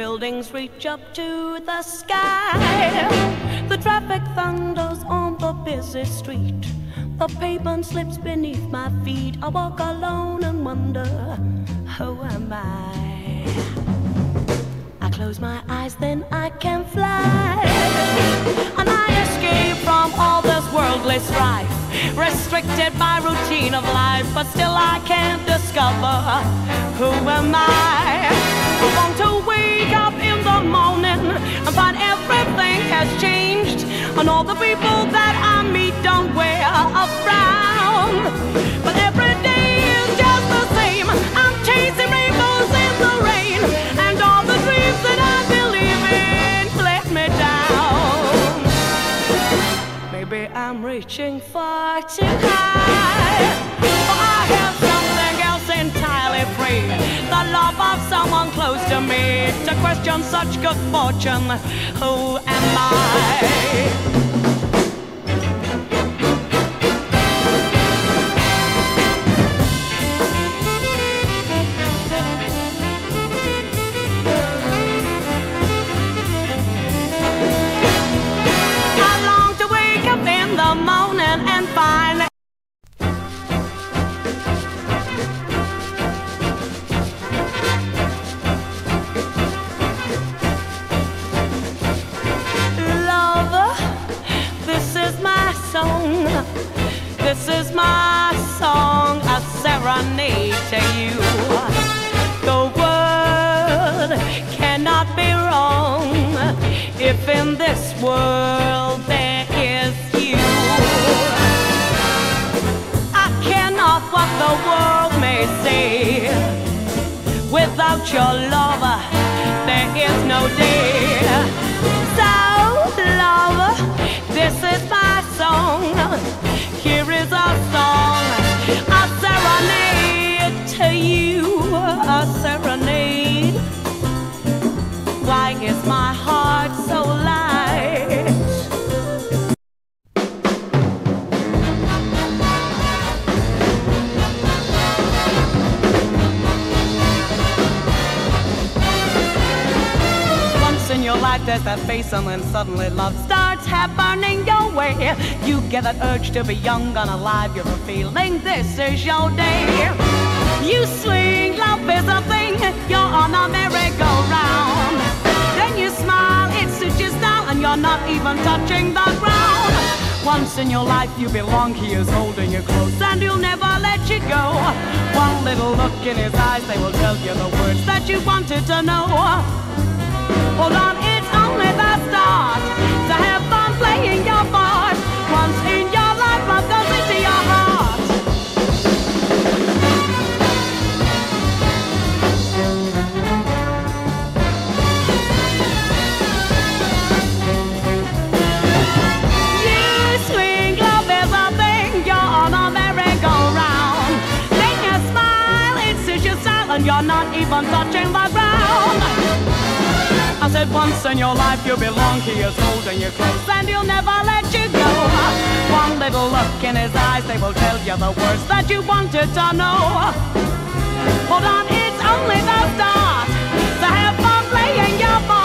buildings reach up to the sky. The traffic thunders on the busy street. The pavement slips beneath my feet. I walk alone and wonder, who am I? I close my eyes, then I can fly. And I escape from all this worldly strife, restricted by routine of life, but still I can't discover, who am I? I want to wake up in the morning and find everything has changed, and all the people that I meet don't wear a frown. But every day is just the same. I'm chasing rainbows in the rain, and all the dreams that I believe in let me down. Maybe I'm reaching far too high, but I have something else entirely free, the love of someone close to me. To question such good fortune, who am I? This is my song, a serenade to you. The word cannot be wrong if in this world there is you. I care not what the world may say, without your love there is no day. So love, this is my song. Here is a song, a serenade to you, a serenade. Why is my heart so light? Once in your life there's that face, and then suddenly love starts happening your way. You get that urge to be young and alive. You're feeling this is your day. You swing, love is a thing. You're on a merry-go-round. Then you smile, it suits you style, and you're not even touching the ground. Once in your life you belong. He is holding you close, and he'll never let you go. One little look in his eyes, they will tell you the words that you wanted to know. Hold on, it's only the start. To have fun playing your part. Once in your life, love goes into your heart. You swing, love is a thing. You're on a merry-go-round. Then you smile, it suits your style, and you're not even touching the ground. I said once in your life you belong. He is holding you close, and he'll never let you go. One little look in his eyes, they will tell you the words that you wanted to know. Hold on, it's only the start. To have fun playing your part.